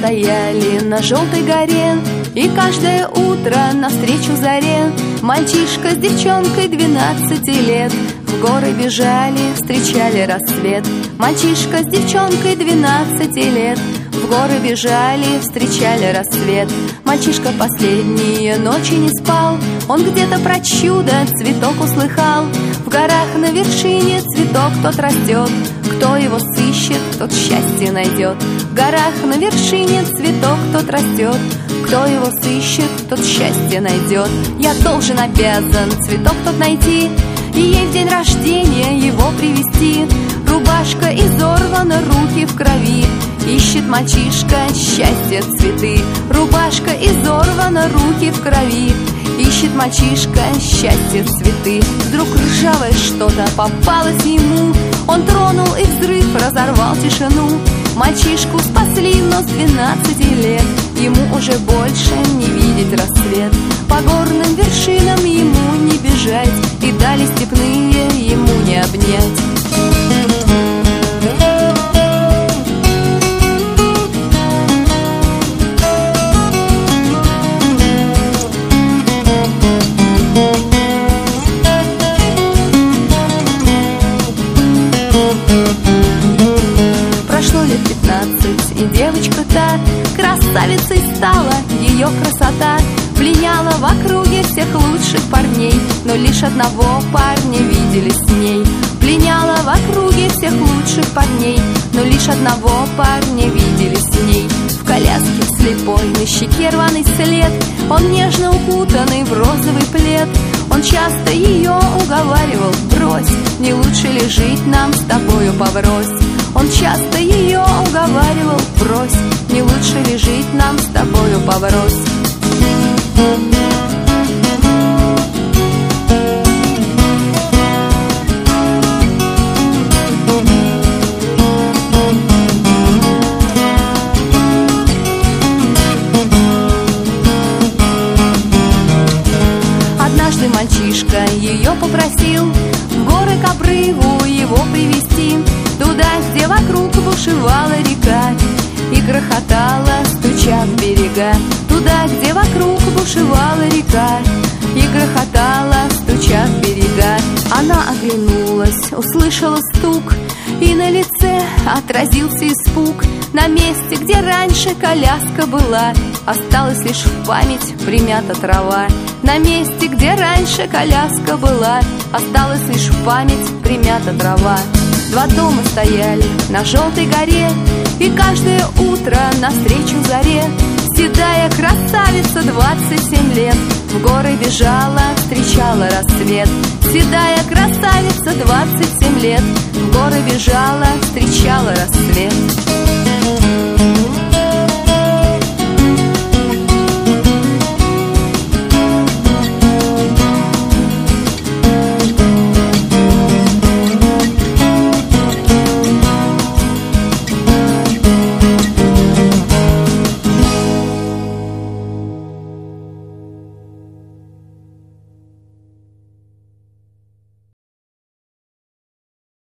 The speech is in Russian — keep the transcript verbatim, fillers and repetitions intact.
стояли на желтой горе, и каждое утро навстречу заре мальчишка с девчонкой двенадцати лет в горы бежали, встречали рассвет. Мальчишка с девчонкой двенадцати лет в горы бежали, встречали рассвет. Мальчишка последние ночи не спал, он где-то про чудо цветок услыхал. В горах на вершине цветок тот растет, кто его сыщет, тот счастье найдет. В горах на вершине цветок тот растет, кто его сыщет, тот счастье найдет. Я должен, обязан цветок тот найти, и ей в день рождения его привезти. Рубашка изорвана, руки в крови, ищет мальчишка счастье цветы. Рубашка изорвана, руки в крови, ищет мальчишка счастье цветы. Вдруг ржавое что-то попалось ему, он тронул, и взрыв разорвал тишину. Мальчишку спасли, но с двенадцати лет ему уже больше не видеть рассвет. По горным вершинам ему не бежать, и дали степные ему не обнять. Прошло лет пятнадцать, и девочка та красавицей стала, ее красота пленяла в округе всех лучших парней, но лишь одного парня видели с ней. Пленяла в округе всех лучших парней, но лишь одного парня видели с ней. В коляске слепой, на щеке рваный след, он нежно укутанный в розовый плед. Он часто ее уговаривал: брось, не лучше ли жить нам с тобою поврось. Он часто ее уговаривал: брось, не лучше ли жить нам с тобою поврось. Однажды мальчишка ее попросил в горы к обрыву его привести, туда, где вокруг бушевала река и грохотала, стуча в берега. Туда, где вокруг бушевала река и грохотала, стуча в берега. Она оглянулась, услышала стук, и на лице отразился испуг. На месте, где раньше коляска была, осталась лишь в память примята трава. На месте, где раньше коляска была, осталась лишь в память примята трава. Два дома стояли на желтой горе, и каждое утро навстречу заре седая красавица двадцать семь лет в горы бежала, встречала рассвет. Седая красавица двадцать семь лет в горы бежала, встречала рассвет.